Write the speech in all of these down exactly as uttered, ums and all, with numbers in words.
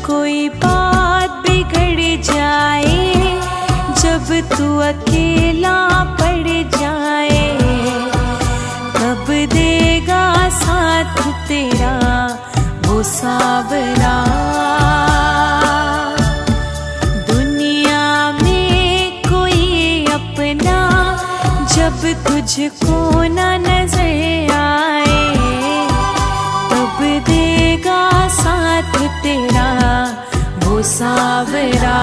कोई बात बिगड़ जाए, जब तू अकेला पड़ जाए, कब देगा साथ तेरा वो सावरा। दुनिया में कोई अपना जब तुझको न नजर आए, तब देगा साथ तेरा वो सावरा।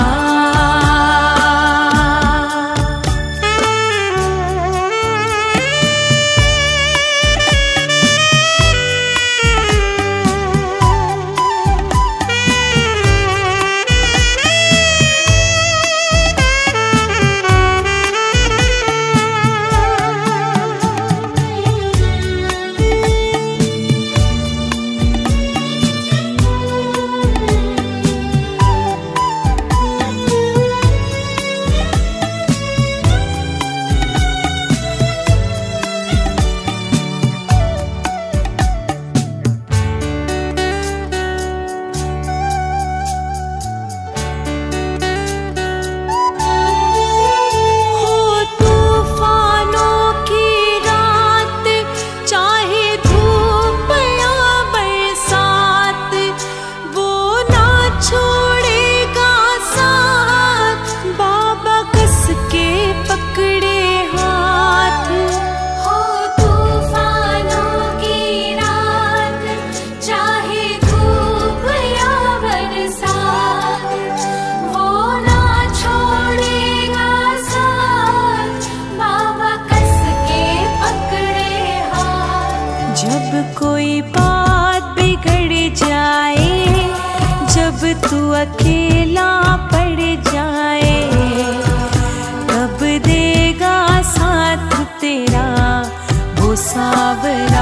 जब कोई बात बिगड़ जाए, जब तू अकेला पड़ जाए, कब देगा साथ तेरा वो सावरा।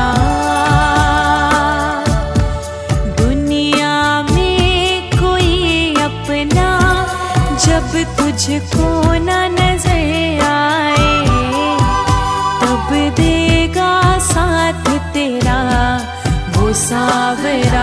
दुनिया में कोई अपना जब तुझको न नजर आए, तब देगा साथ तेरा वो सावरा।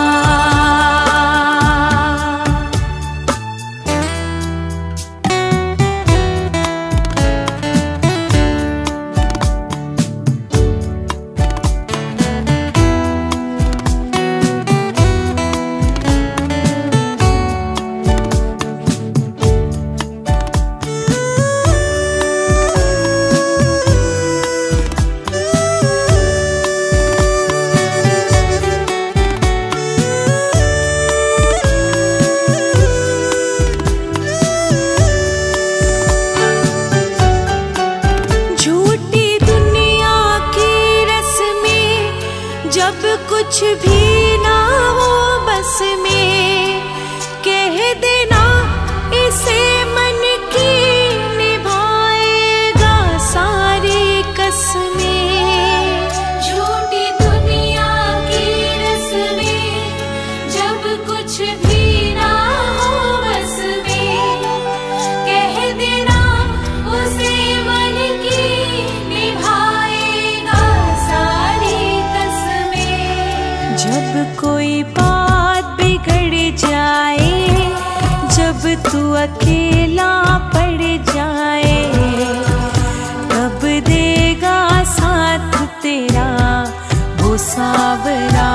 जब कुछ भी ना हो बस में, कह देना इसे मन की निभाएगा सारी कसमें। झूठी दुनिया की रस्में, जब कुछ भी ना हो बस में, कह देना उसे मन की निभाएगा सारी कसमें। जब कोई बात बिगड़ जाए, जब तू अकेला पड़ जाए, कब देगा साथ तेरा वो सावरा।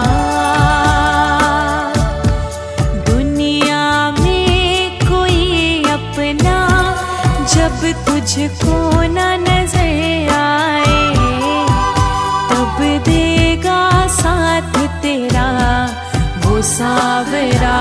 दुनिया में कोई अपना जब तुझको न नजर आए, तब देगा साथ तेरा वो सावरा।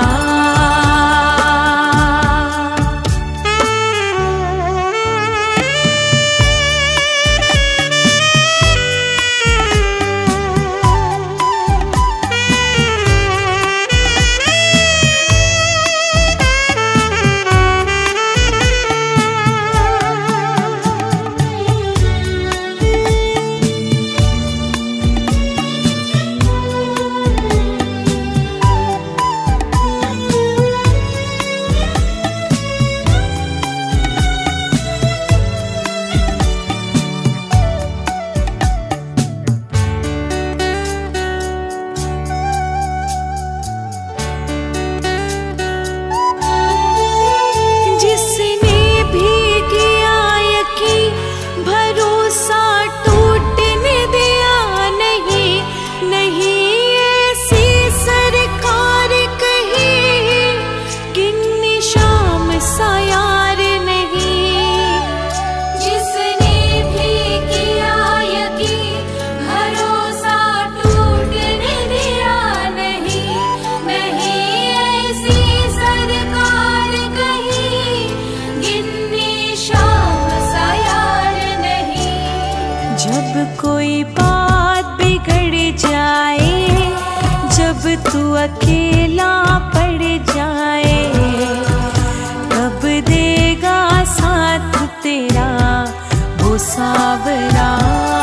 कोई बात बिगड़ जाए, जब तू अकेला पड़ जाए, कब देगा साथ तेरा वो सावरा।